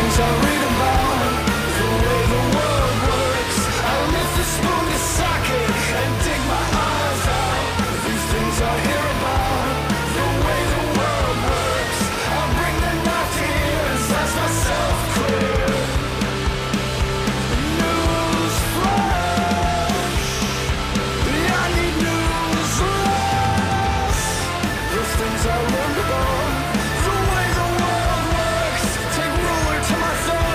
things I read about, the way the world works. I'll lift the spoon to socket and dig my eyes out. These things I hear about, the way the world works. I'll bring the knife to ears, that's myself clear. News flash, I need news flash. The things I learned about, the way the world works. Take ruler to my thumb.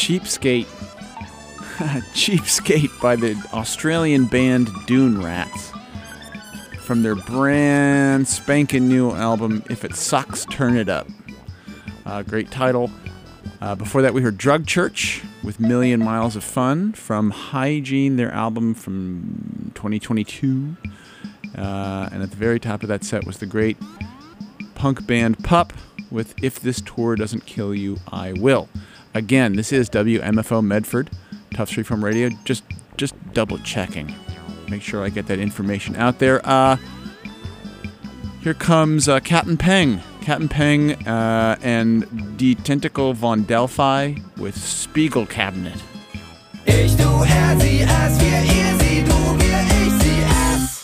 Cheapskate. Cheapskate by the Australian band Dune Rats from their brand spanking new album, If It Sucks, Turn It Up. Great title. Before that, we heard Drug Church with Million Miles of Fun from Hygiene, their album from 2022. And at the very top of that set was the great punk band Pup with If This Tour Doesn't Kill You, I Will. Again, this is WMFO Medford, Tough Street Farm Radio. Just double checking. Make sure I get that information out there. Here comes Captain Peng. Captain Peng and Die Tentacle von Delphi with Spiegel Cabinet. Ich, du, er, sie, es, wir, ihr, sie, du, wir, ich, sie, es.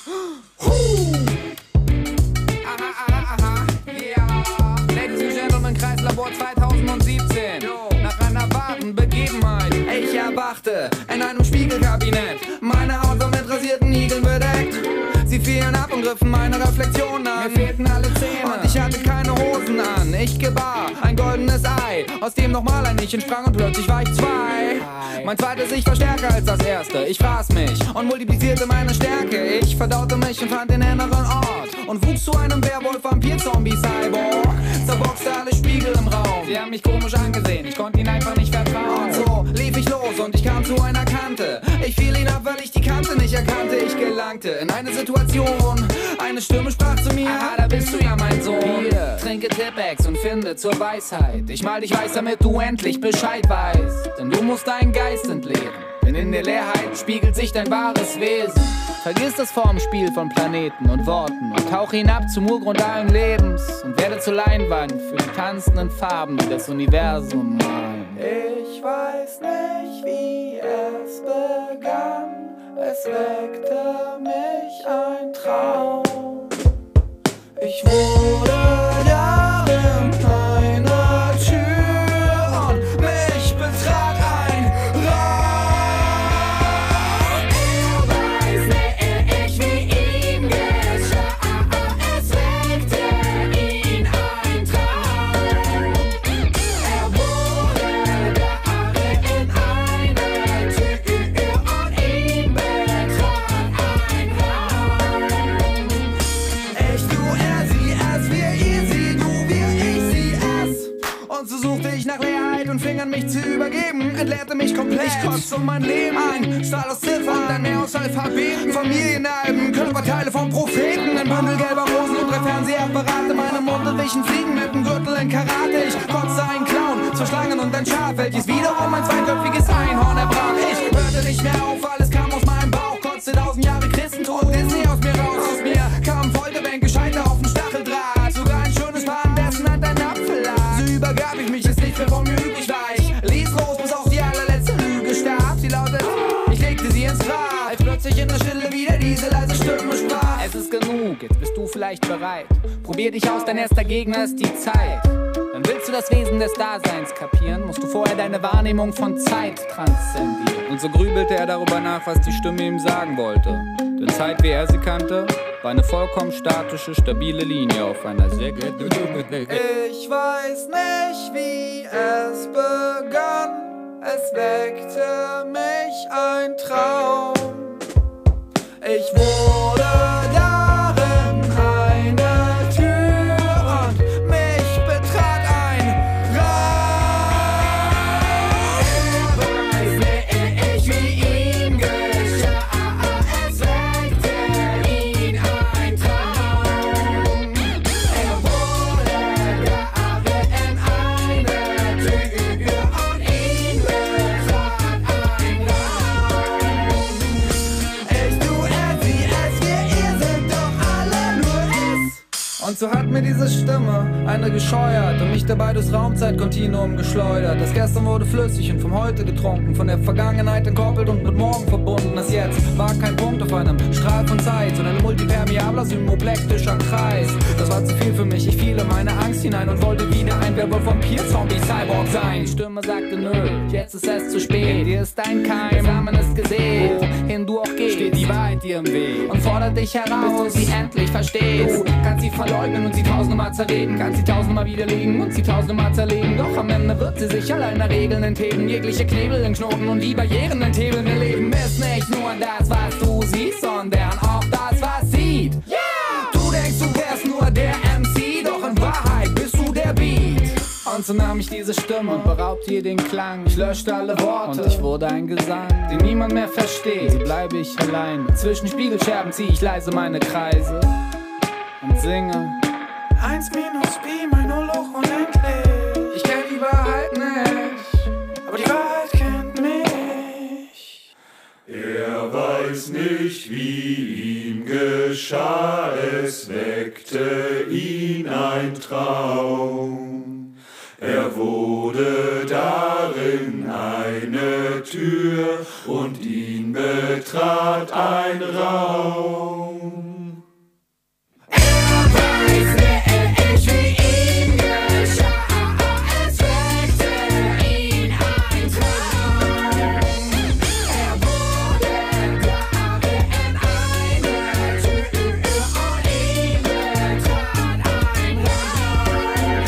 Yeah. Ladies and Gentlemen, Kreislabor 2017. Nach einer wahren Begebenheit. Ich erwachte in einem Spiegelkabinett. Meine Haut war mit rasierten Igeln bedeckt. Sie fielen ab und griffen meine Reflexion an. Mir fehlten alle Zähne und ich hatte keine Hosen an. Ich gebar ein goldenes Ei, aus dem nochmal ein Ich entsprang und plötzlich war ich zwei. Mein zweites Ich war stärker als das erste. Ich fraß mich und multiplizierte meine Stärke. Ich verdaute mich und fand den inneren Ort und wuchs zu einem Werwolf-Vampir-Zombie-Cyborg. Zerboxte alle Spiegel im Raum. Sie haben mich komisch angesehen, ich konnte ihnen einfach nicht vertrauen. Und so lief ich los und ich kam zu einer Kante. Ich fiel ihn ab, weil ich die Kante nicht erkannte. Ich gelangte in eine Situation. Eine Stimme sprach zu mir: Aha, da bist du ja, mein Sohn. Hier, trinke Tippex und finde zur Weisheit. Ich mal dich weiß, damit du endlich Bescheid weißt. Denn du musst deinen Geist entleeren. Denn in der Leerheit spiegelt sich dein wahres Wesen. Vergiss das Formspiel von Planeten und Worten und tauch hinab zum Urgrund allen Lebens und werde zur Leinwand für die tanzenden Farben, die das Universum malen. Ich weiß nicht, wie es begann. Es weckte mich ein Traum. Ich wurde darin eine Tür und mich betrat ein Raum. Weiß nicht, wie ihm geschah. Es weckte ihn ein Traum. Wurde darin eine Tür und ihn betrat ein Raum. Ich, du, er, sie, es, wir, ihr, sie, du, wir, ich, sie, es. Und so suchte ich nach Leerheit und fing an mich zu übergeben. Entleerte mich komplett, ich kotzte um mein Leben ein. Stahl aus Ziffern, ein Meer aus Alphabeten. Familienalben, Körperteile von Propheten. Ein Bündel gelber Rosen und 3 Fernsehapparate. Meine Munde wichen Fliegen mit dem Gürtel in Karate. Ich kotzte einen Clown, 2 Schlangen und ein Schaf, welches wiederum ein zweiköpfiges Einhorn erbrach. Ich hörte nicht mehr auf, alles kam aus meinem Bauch. Kotzte 1000 Jahre Christentum, Disney aus mir raus. Aus mir kamen Folterbänke, Scheiter auf dem Stacheldraht. Sogar ein schönes Paar, dessen Hand ein Apfel lag. So übergab ich mich, ist nicht mehr von mir übrig war. Ich ließ los, bis auf die allerletzte Lüge starb. Sie lautet, ich legte sie ins Grab. Als plötzlich in der Stille wieder diese leise Stimme sprach: Es ist genug, jetzt bist du vielleicht bereit. Probier dich aus, dein erster Gegner ist die Zeit. Dann willst du das Wesen des Daseins kapieren, musst du vorher deine Wahrnehmung von Zeit transzendieren. Und so grübelte er darüber nach, was die Stimme ihm sagen wollte. Denn Zeit, wie er sie kannte, war eine vollkommen statische, stabile Linie auf einer sehr Ich weiß nicht, wie es begann. Es weckte mich ein Traum. Ich wurde darin eine Tür und mich betrat ein Raum. Weiß nicht, wie ihm geschah. Es weckte ihn ein Traum. Wurde darin eine Tür und ihn betrat ein Raum. Ich, du, er, sie, es, wir, ihr sind doch alle nur es. Und so hat mir diese Stimme eine gescheuert und mich dabei durchs Raumzeitkontinuum geschleudert. Das Gestern wurde flüssig und vom Heute getrunken, von der Vergangenheit entkoppelt und mit morgen verbunden. Das Jetzt war kein Punkt auf einem Strahl von Zeit, sondern ein multipermeabler, symoplektischer Kreis. Das war zu viel für mich, ich fiel in meine Angst hinein und wollte wieder ein Werwolf-Vampir-Zombie-Cyborg sein. Die Stimme sagte nö, jetzt ist es zu spät, hier ist dein Keim, der Samen ist gesät. denen du auch gehst, steht die Wahrheit dir im Weg und fordert dich heraus, bis du sie endlich verstehst. Du kannst sie verleugnen und sie tausendmal zerreden, kannst sie tausendmal widerlegen und sie tausendmal zerlegen. Doch am Ende wird sie sich alleine Regeln entheben, jegliche Knebel in Knoten und die Barrieren enthebeln. Ihr Leben ist nicht nur das, was du siehst, sondern auch das, was sieht. Yeah! Du denkst, du wärst nur der MC, doch in Wahrheit bist du der Beat. Und so nahm ich diese Stimme und beraubte ihr den Klang. Ich löschte alle Worte und ich wurde ein Gesang, den niemand mehr versteht. So bleibe ich allein. Zwischen Spiegelscherben zieh ich leise meine Kreise und singe 1 minus Pi mal 0 hoch unendlich. Ich kenn die Wahrheit nicht, aber die Wahrheit kennt mich. Er weiß nicht, wie ihm geschah, es weckte ihn ein Traum. Er wurde darin eine Tür und ihn betrat ein Raum. Er weiß nicht, wie ihm geschah, es weckte ihn ein Traum. Er wurde darin eine Tür und ihn betrat ein Raum.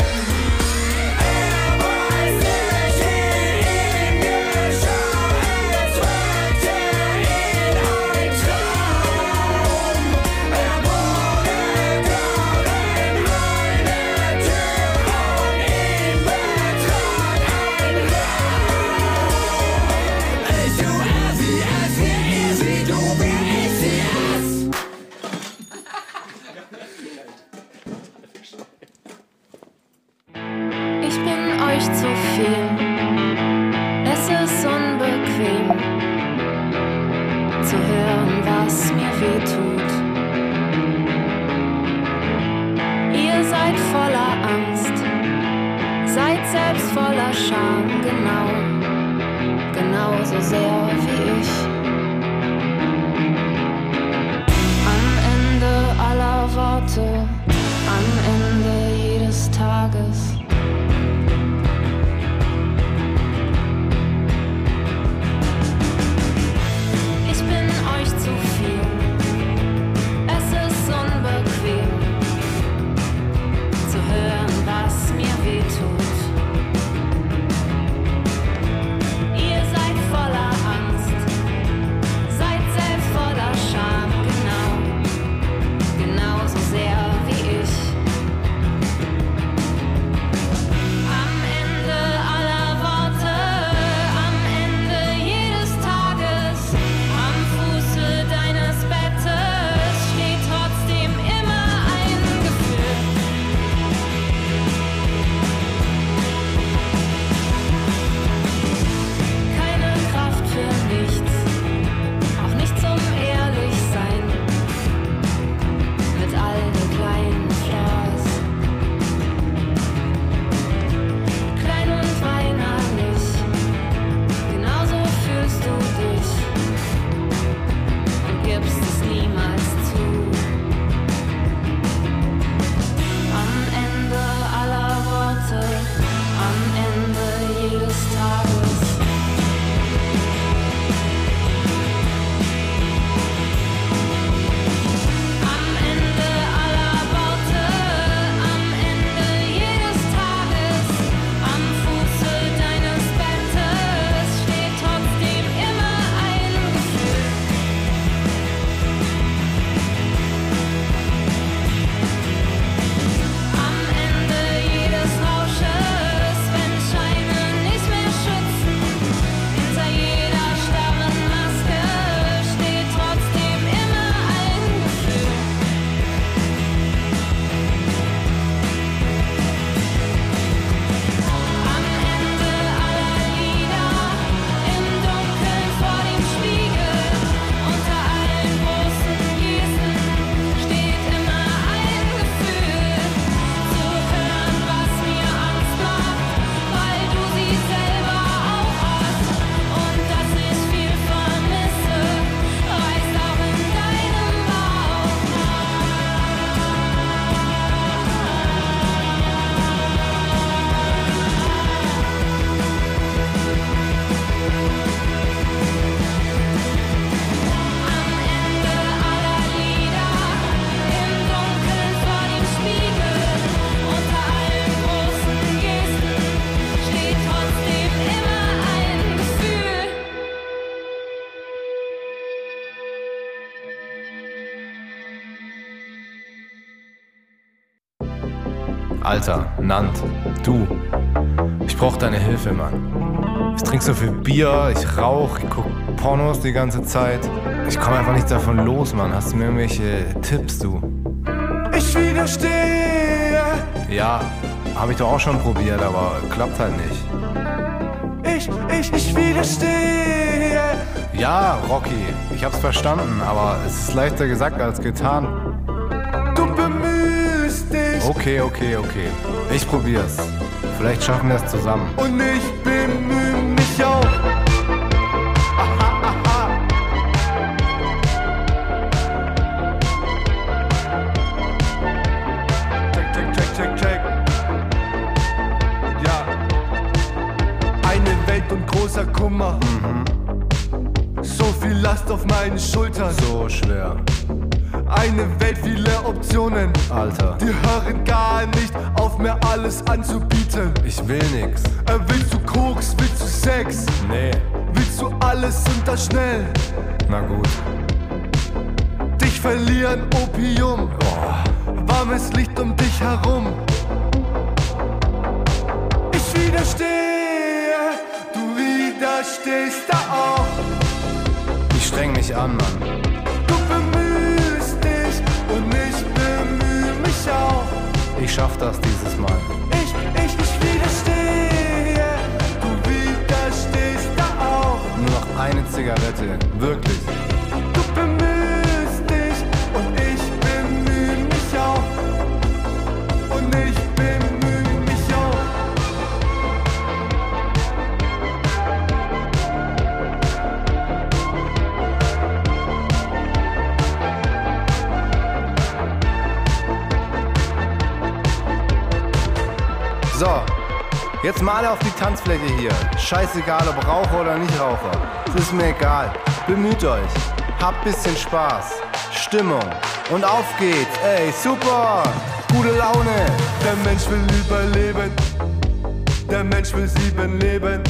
Ich bin euch zu viel, es ist unbequem zu hören, was mir weh tut. Ihr seid voller Angst, seid selbst voller Scham, genauso sehr wie ich. Am Ende aller Worte, am Ende jedes Tages. Ich bin euch zu viel, es ist unbequem zu hören, was mir weh tut. Ihr seid voller Angst, seid selbst voller Scham, genauso sehr wie ich. Alter, Nant, du. Ich brauch deine Hilfe, Mann. Ich trinke so viel Bier, ich rauch, ich guck Pornos die ganze Zeit. Ich komme einfach nicht davon los, Mann. Hast du mir irgendwelche Tipps, du? Ich widerstehe. Ja, habe ich doch auch schon probiert, aber klappt halt nicht. Ich widerstehe. Ja, Rocky, ich hab's verstanden, aber es ist leichter gesagt als getan. Du bemühst dich. Okay. Ich probier's. Vielleicht schaffen wir es zusammen. Und ich bemühe mich auch. Check. Ja. Eine Welt und großer Kummer. So viel Last auf meinen Schultern. So schwer. Eine Welt, viele Optionen. Alter, Die hören gar nicht auf, mir alles anzubieten. ich will nix. Willst du Koks, willst du Sex? Nee, Willst du alles und das schnell? na gut. Dich verlieren, Opium. Warmes Licht um dich herum. Ich widerstehe, du widerstehst da auch. Ich streng mich an, Mann. Du bemühst dich und ich bemühe mich auch. Ich schaff das dieses Mal. Ich widerstehe, du widerstehst da auch. Nur noch eine Zigarette. Wirklich. Du bemühst dich und ich bemühe mich auch. Und ich bemühe mich auch. So, jetzt mal alle auf die Tanzfläche hier. Scheißegal, ob Raucher oder nicht Raucher. Es ist mir egal. Bemüht euch. Habt bisschen Spaß. Stimmung. Und auf geht's. Ey, super. Gute Laune. Der Mensch will überleben. Der Mensch will 7 leben.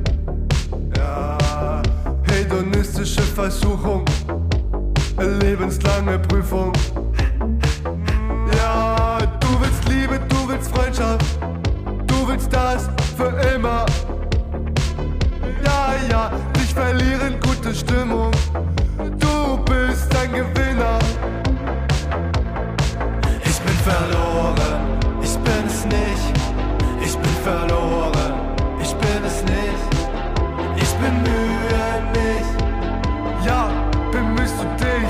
Ja, hedonistische Versuchung. Lebenslange Prüfung. Ja, du willst Liebe, du willst Freundschaft. Du willst das für immer. Ja, dich verlieren, gute Stimmung. Du bist ein Gewinner. Ich bin verloren, ich bin es nicht. Ich bin verloren, ich bin es nicht. Ich bemühe mich. Ja, bemühst du dich.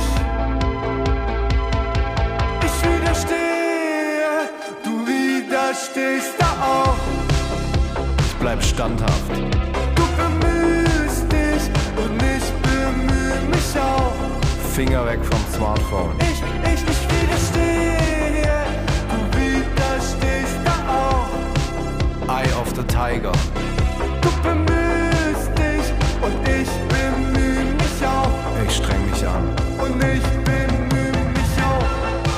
Ich widerstehe, du widerstehst da auch. Ich bleib standhaft. Du bemühst dich und ich bemühe mich auch. Finger weg vom Smartphone. Ich widerstehe, du widerstehst da auch. Eye of the Tiger. Du bemühst dich und ich bemühe mich auch. Ich streng mich an. Und ich bemühe mich auch.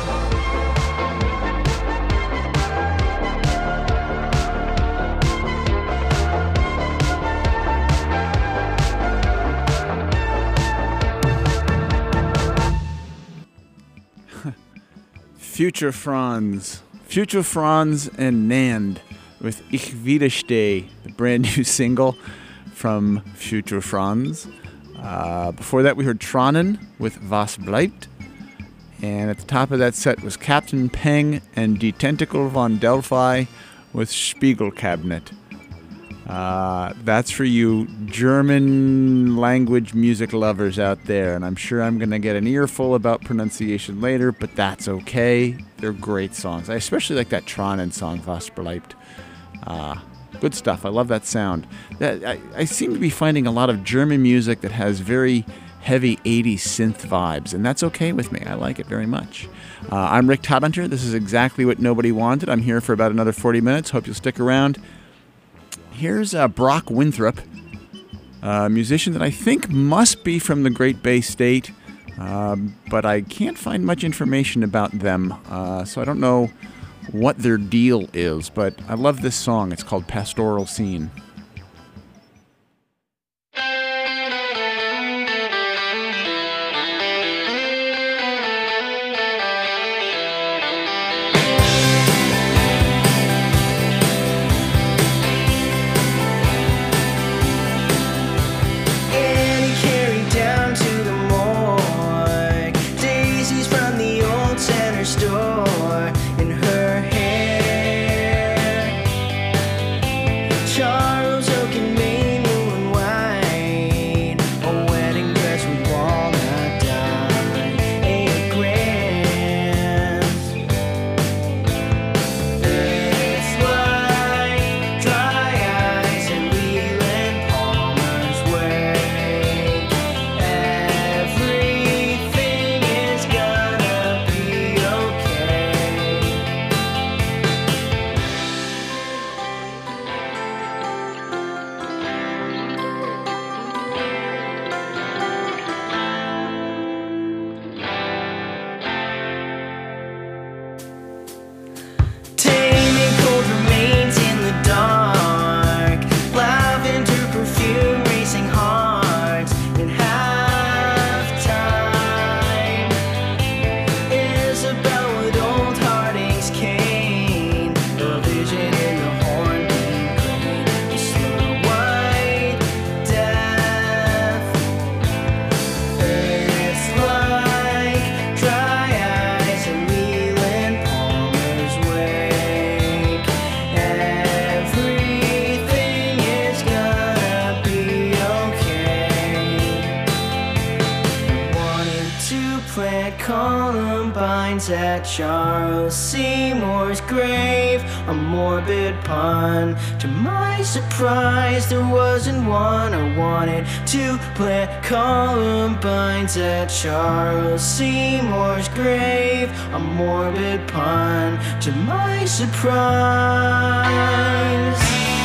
Future Franz and Nand with Ich Widerstehe, the brand new single from Future Franz. Before that we heard Tronnen with Was bleibt, and at the top of that set was Captain Peng and Die Tentacle von Delphi with Spiegelcabinet. That's for you German language music lovers out there, and I'm sure I'm going to get an earful about pronunciation later, but that's okay. They're great songs. I especially like that Tronnen song, Was bleibt. Good stuff. I love that sound. I seem to be finding a lot of German music that has very heavy 80s synth vibes, and that's okay with me. I like it very much. I'm Rick Todhunter. This is exactly what nobody wanted. I'm here for about another 40 minutes. Hope you'll stick around. Here's Brock Winthrop, a musician that I think must be from the Great Bay State, but I can't find much information about them, so I don't know what their deal is, but I love this song. It's called Pastoral Scene. Columbines at Charles Seymour's grave, a morbid pun. To my surprise, there wasn't one. I wanted to plant Columbines at Charles Seymour's grave, a morbid pun. To my surprise.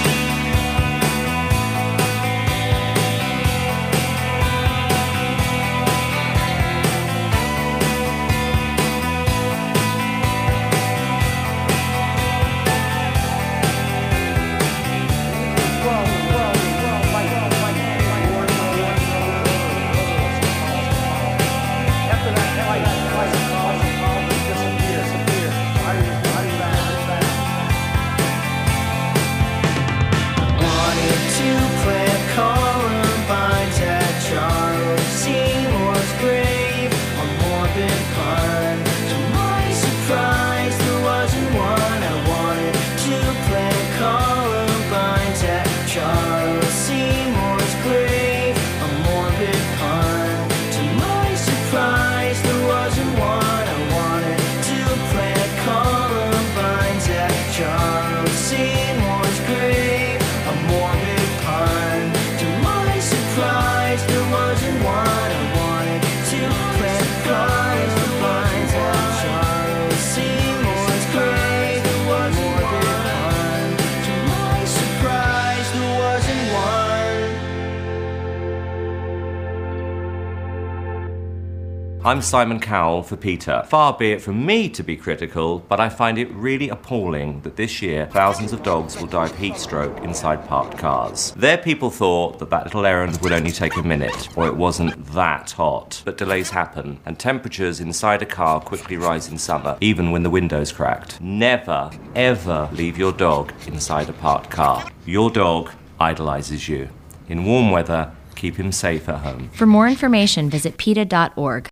I'm Simon Cowell for PETA. Far be it from me to be critical, but I find it really appalling that this year thousands of dogs will die of heat stroke inside parked cars. Their people thought that little errand would only take a minute, or it wasn't that hot. But delays happen, and temperatures inside a car quickly rise in summer, even when the window's cracked. Never, ever leave your dog inside a parked car. Your dog idolizes you. In warm weather, keep him safe at home. For more information, visit PETA.org.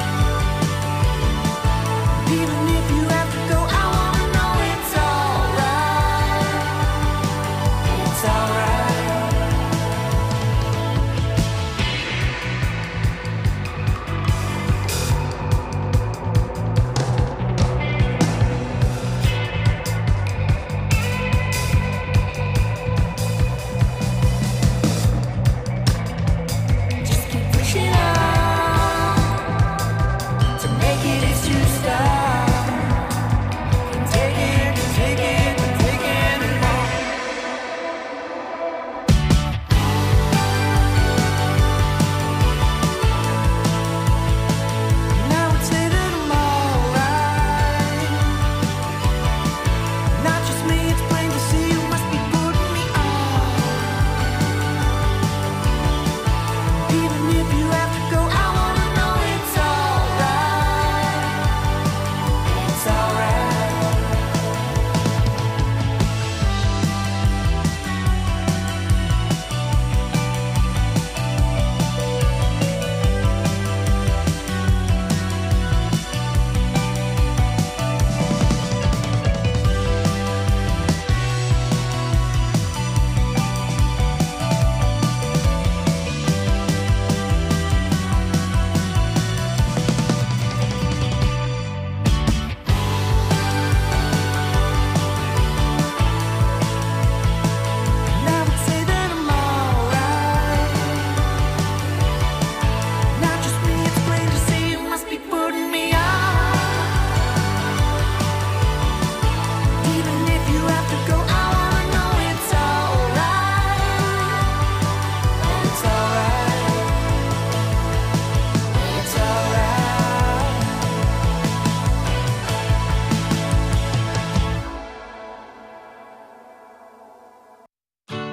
Even if you have to go, I wanna know it's alright.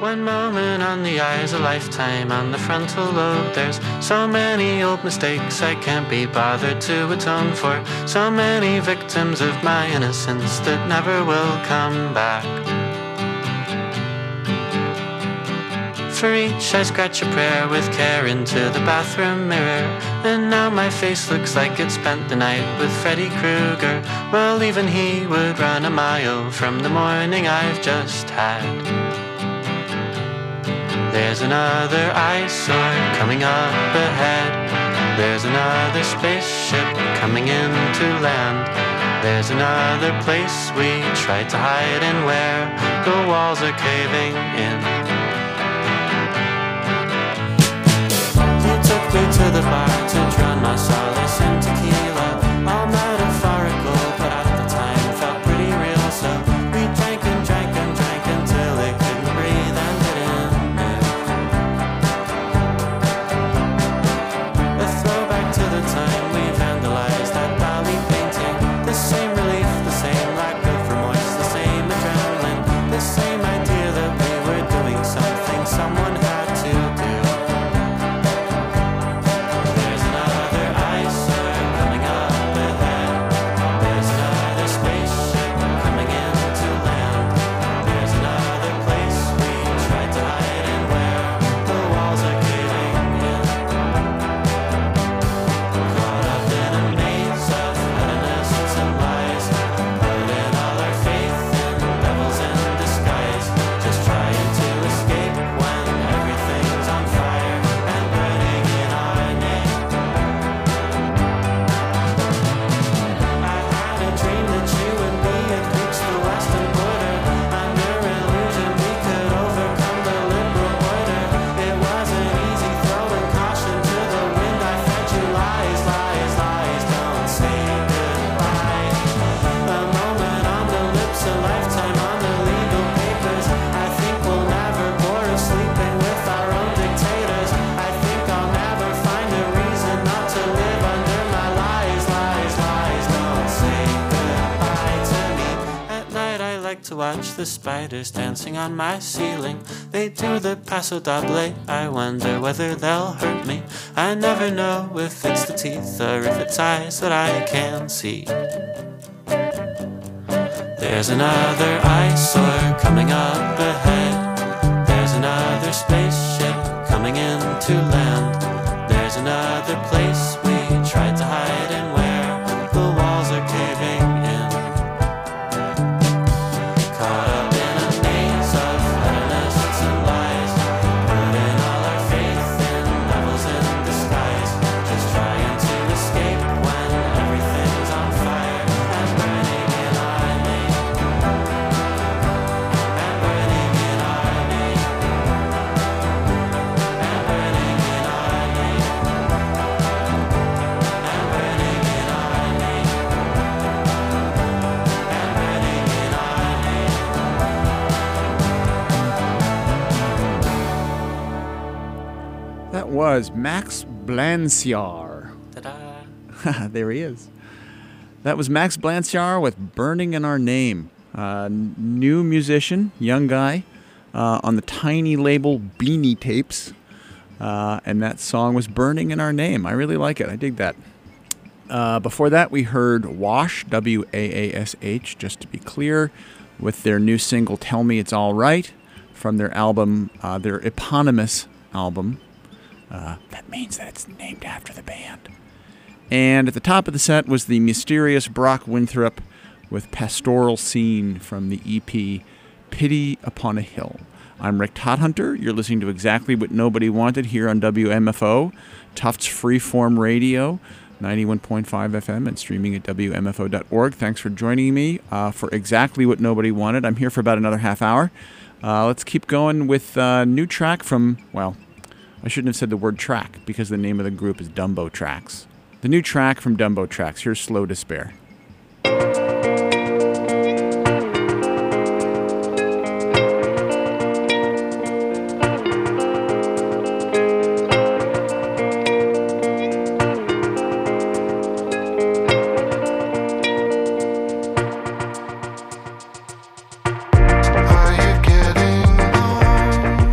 One moment on the eye is a lifetime. On the frontal lobe there's so many old mistakes I can't be bothered to atone for. So many victims of my innocence that never will come back. For each I scratch a prayer with care into the bathroom mirror. And now my face looks like it spent the night with Freddy Krueger. Well, even he would run a mile from the morning I've just had. There's another eyesore coming up ahead. There's another spaceship coming into land. There's another place we tried to hide in where the walls are caving in. Took me to the bar to drown my solace in tequila. All metaphorical, but at the time felt pretty real. So we drank and drank and drank until it couldn't breathe and it ended. A throwback to the time we vandalized that Dali painting. The same relief, the same lack of remorse, the same adrenaline, the same idea that we were doing something someone had to do. To watch the spiders dancing on my ceiling. They do the paso doble. I wonder whether they'll hurt me. I never know if it's the teeth or if it's eyes that I can see. There's another eyesore coming up ahead. There's another spaceship coming into land. There's another place we tried to hide in where the walls are caving in. Was Max Blanchard. Ta-da. There he is. That was Max Blanchard with Burning in Our Name. New musician, young guy, on the tiny label Beanie Tapes. And that song was Burning in Our Name. I really like it. I dig that. Before that, we heard Wash, W-A-A-S-H, just to be clear, with their new single Tell Me It's All Right, from their album, their eponymous album. That means that it's named after the band. And at the top of the set was the mysterious Brock Winthrop with Pastoral Scene from the EP Pity Upon a Hill. I'm Rick Todhunter. You're listening to Exactly What Nobody Wanted here on WMFO, Tufts Freeform Radio, 91.5 FM, and streaming at WMFO.org. Thanks for joining me for Exactly What Nobody Wanted. I'm here for about another half hour. Let's keep going with a new track from, well, I shouldn't have said the word track because the name of the group is Dumbo Tracks. The new track from Dumbo Tracks. Here's Slow Despair. Are you getting home?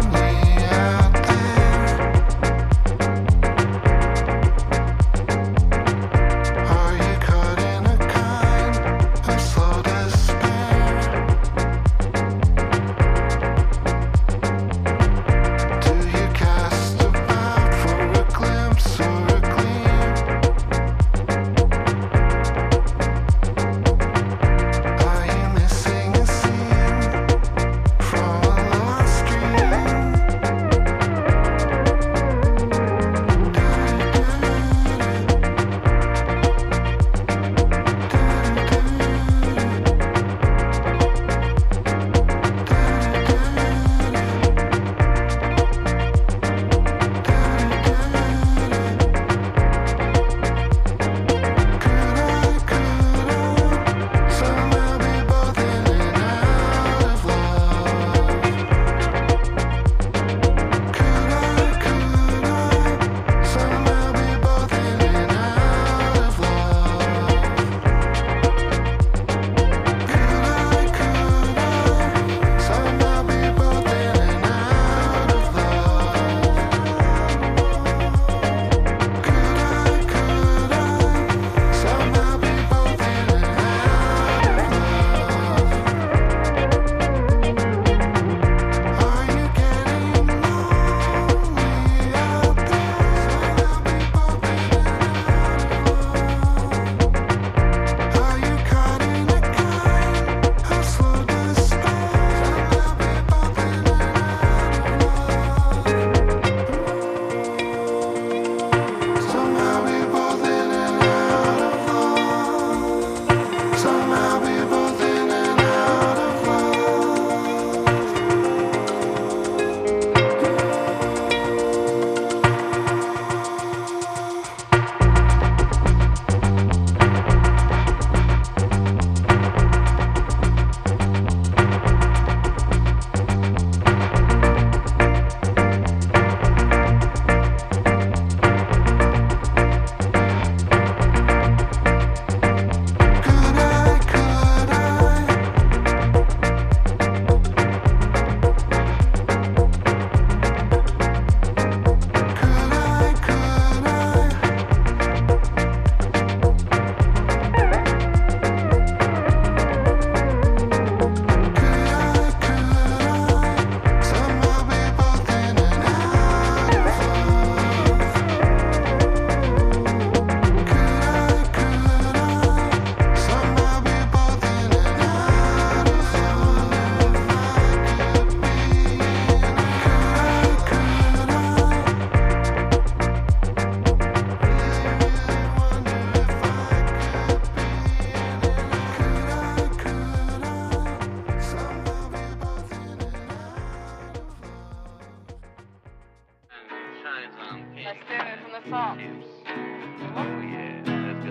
than I thought. Oh yeah, let's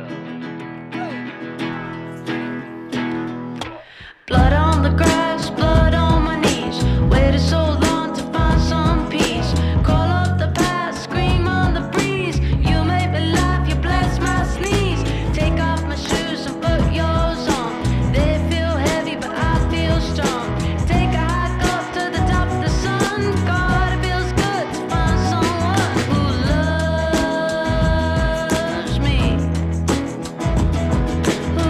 go. Blood on the grass, blood on my knees. Waited so long to find some peace. Call up the past, scream on the breeze. You make me laugh, you bless my sneeze. Take off my shoes and put yours on. They feel heavy, but I feel strong. Take a hike up to the top of the sun. God, it feels good to find someone who loves me. Who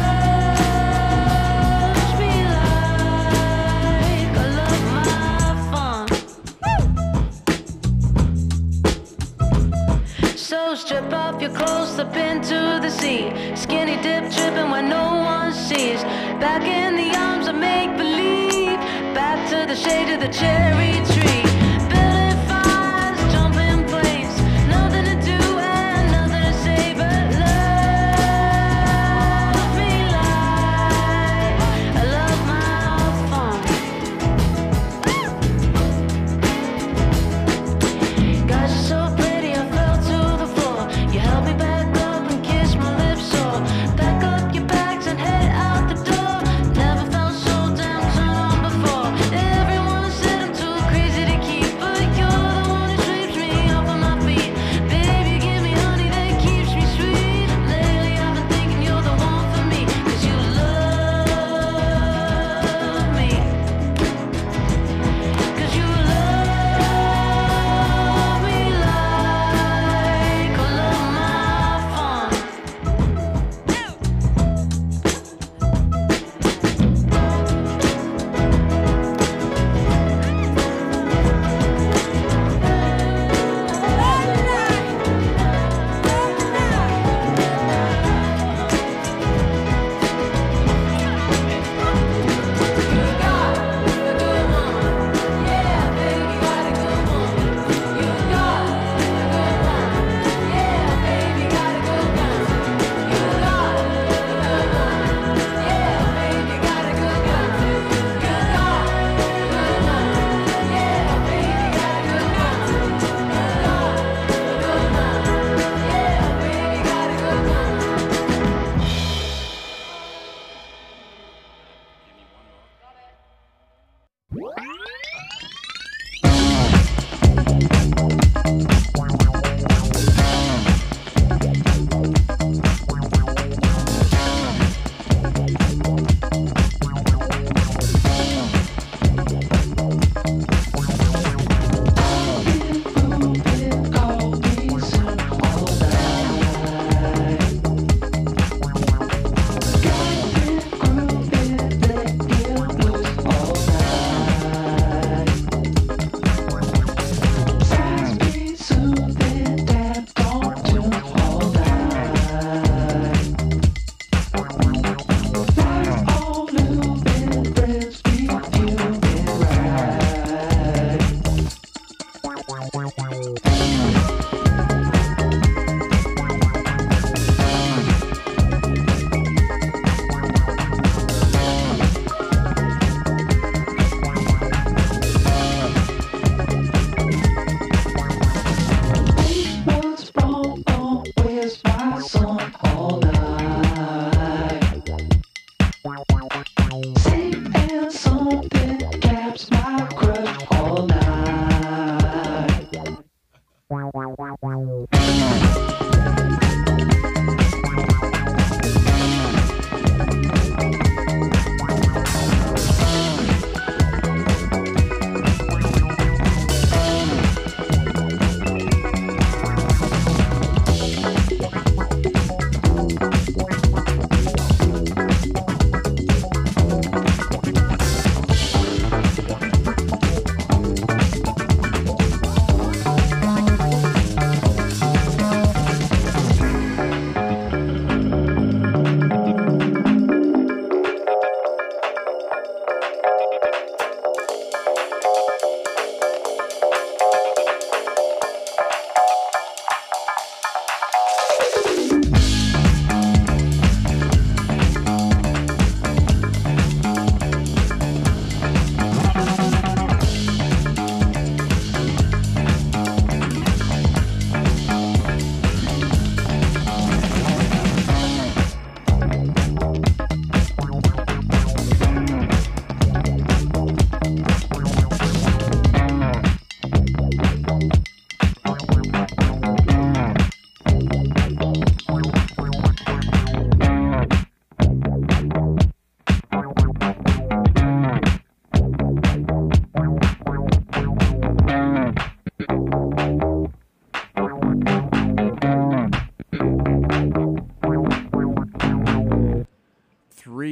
loves me like I love my fun. So strip off your clothes, slip into the sea. Skinny dip dripping where no one sees. Back in the arms of make-believe. Back to the shade of the cherry tree. Building fires, jumping planes. Nothing to do and nothing to say but love me like I love my fun. Guys, you're so pretty, I fell to the floor. You held me back up and kissed my lips sore. Pack up your bags and head out the door. Never felt so damn turned on before. Everyone said I'm too crazy to keep, but you're the one who sweeps me off of my feet. Baby, give me honey that keeps me sweet. Lately I've been thinking you're the one for me, 'cause you love me. 'Cause you love me like I love my fun.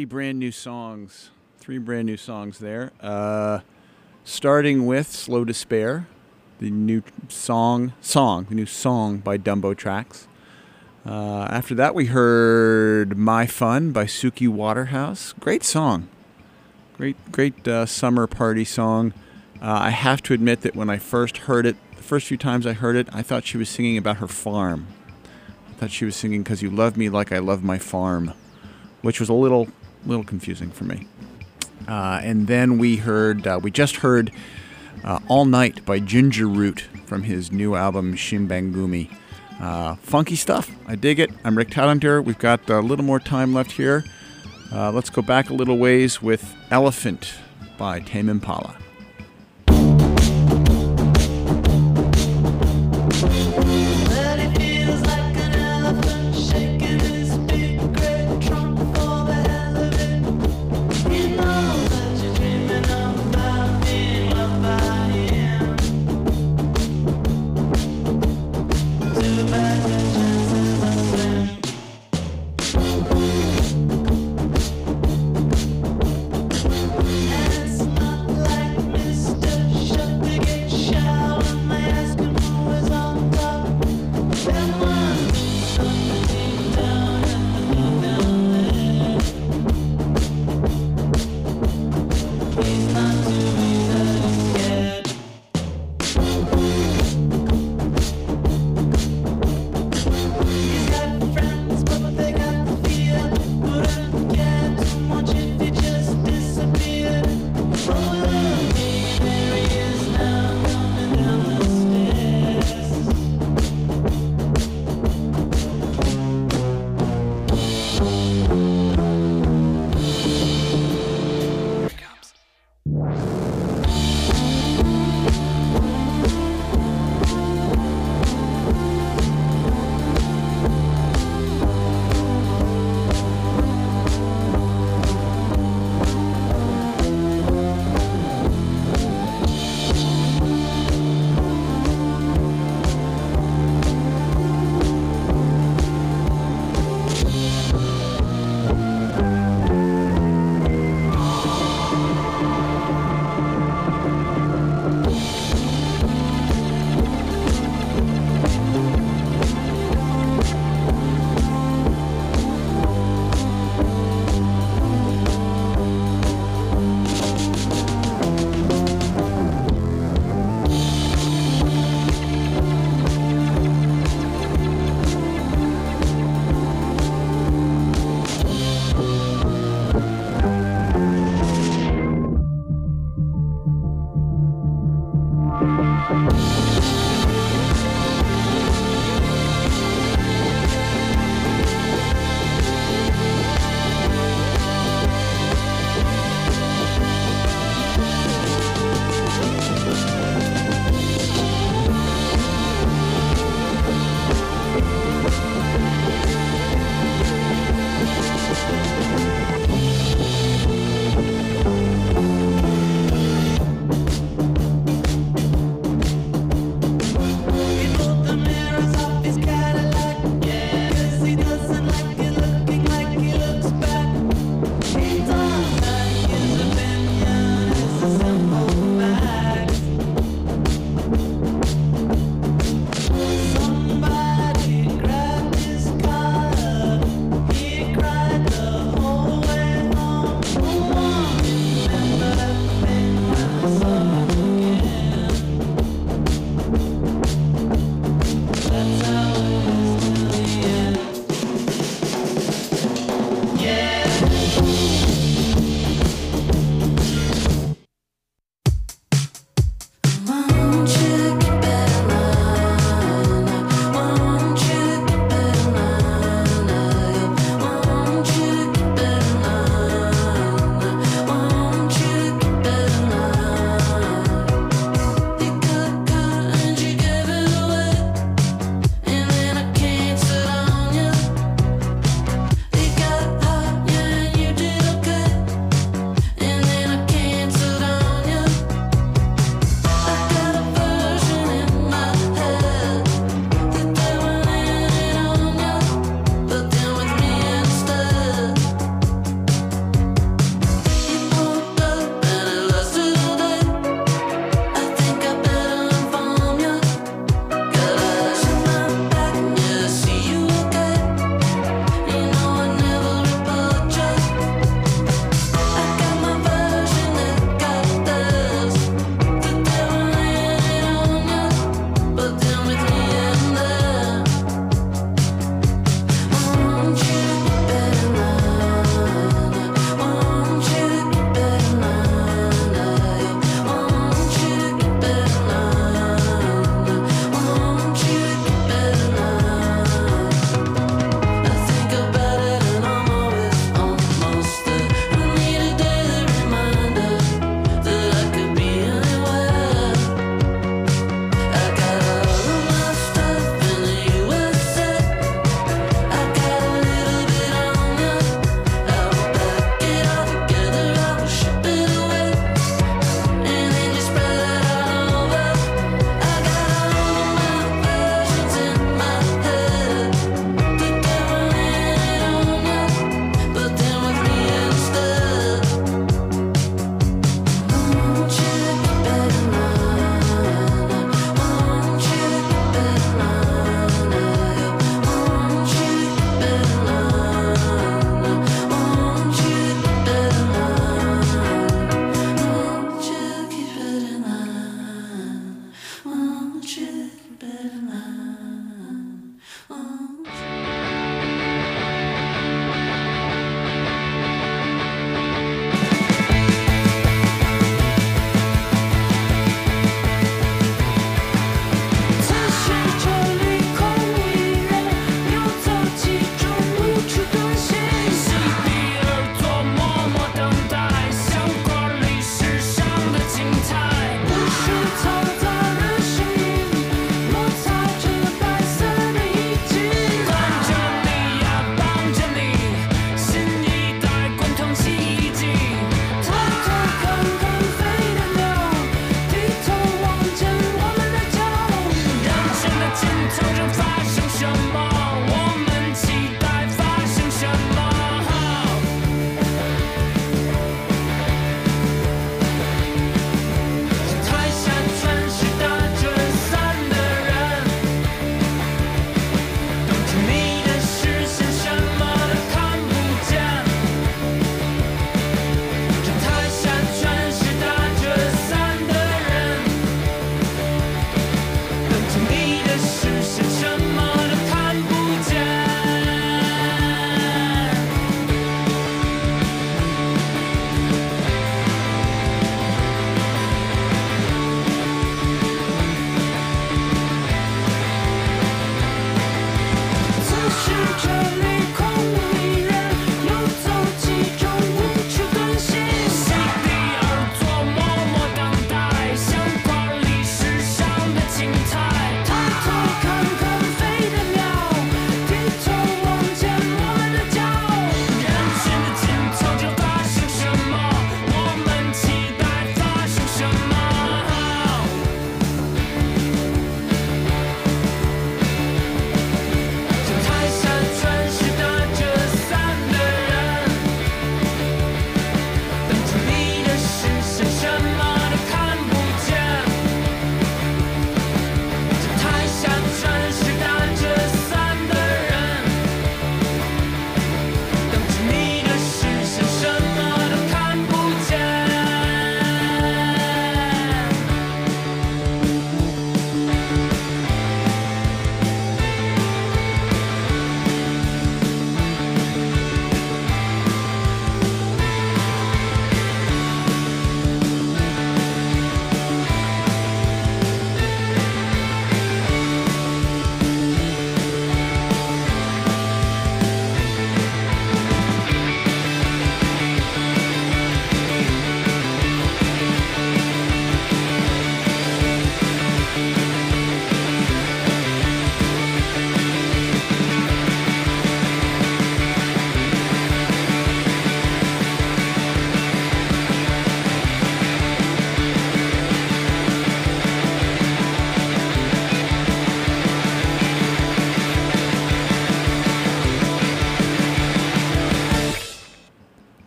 Three brand new songs there. Starting with Slow Despair, the new song by Dumbo Tracks. After that, we heard My Fun by Suki Waterhouse. Great song. Great summer party song. I have to admit that when I first heard it, the first few times I heard it, I thought she was singing about her farm. I thought she was singing "'Cause You Love Me Like I Love My Farm," which was a little confusing for me. And then we just heard All Night by Ginger Root from his new album Shimbangumi. Funky stuff. I dig it. I'm Rick Tallenter. We've got a little more time left here. Let's go back a little ways with Elephant by Tame Impala. It's not like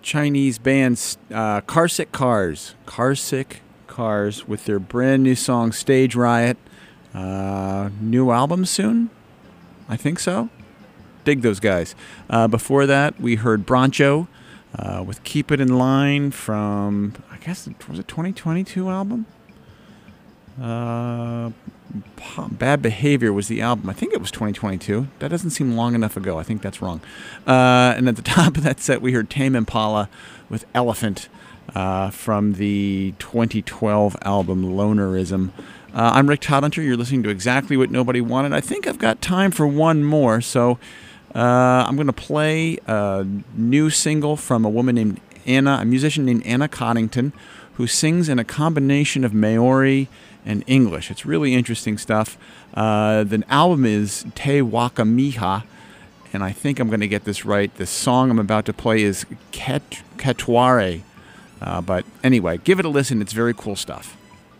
Chinese band Carsick Cars. Carsick Cars with their brand new song Stage Riot. New album soon? I think so. Dig those guys. Before that, we heard Broncho with Keep It In Line from, I guess, was it 2022 album? Bad Behavior was the album. I think it was 2022. That doesn't seem long enough ago. I think that's wrong. And at the top of that set, we heard Tame Impala with Elephant from the 2012 album Lonerism. I'm Rick Todhunter. You're listening to Exactly What Nobody Wanted. I think I've got time for one more, so I'm going to play a new single from a woman named Anna, a musician named Anna Coddington, who sings in a combination of Maori and English. It's really interesting stuff. The album is Te Waka Miha, and I think I'm going to get this right. The song I'm about to play is Ketuare. But anyway, give it a listen. It's very cool stuff.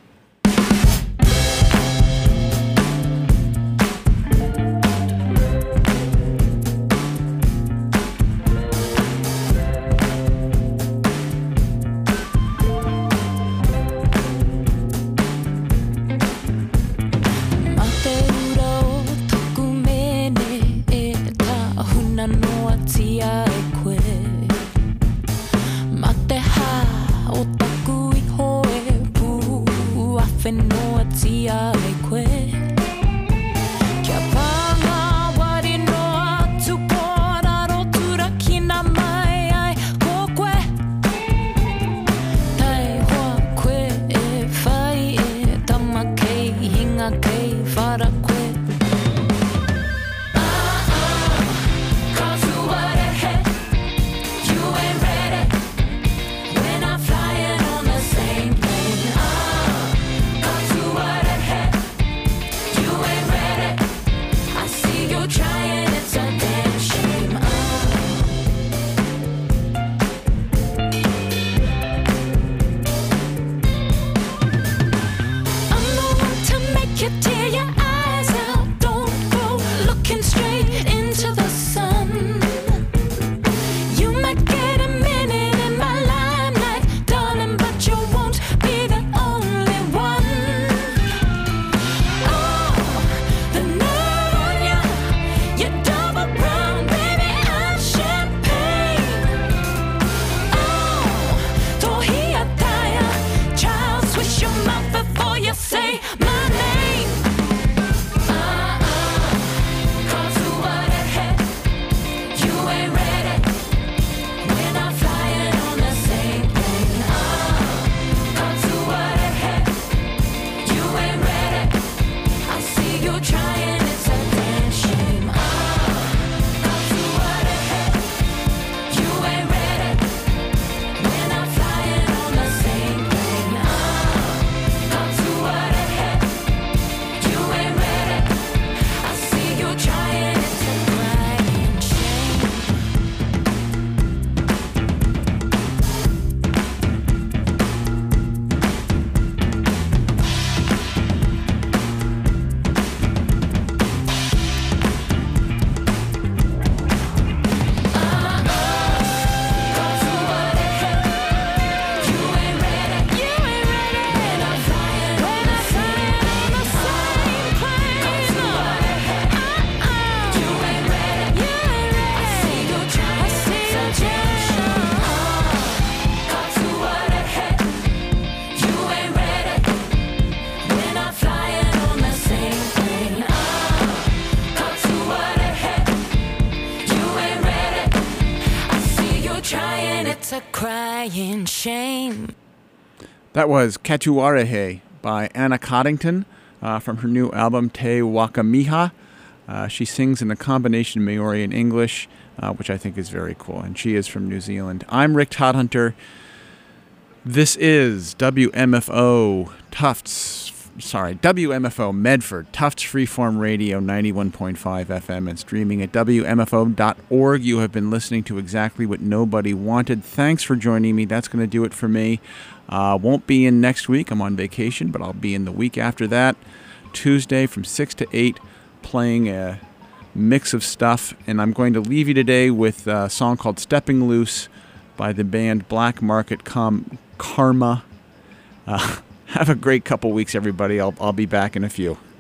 crying shame. That was Ketuarehe by Anna Coddington from her new album Te Wakamiha. She sings in a combination of Maori and English, which I think is very cool, and she is from New Zealand. I'm Rick Todhunter. This is WMFO Medford, Tufts Freeform Radio 91.5 FM and streaming at WMFO.org. You have been listening to Exactly What Nobody Wanted. Thanks for joining me. That's going to do it for me. Won't be in next week. I'm on vacation, but I'll be in the week after that, Tuesday from 6 to 8, playing a mix of stuff. And I'm going to leave you today with a song called Stepping Loose by the band Black Market Karma. Have a great couple weeks, everybody. I'll be back in a few.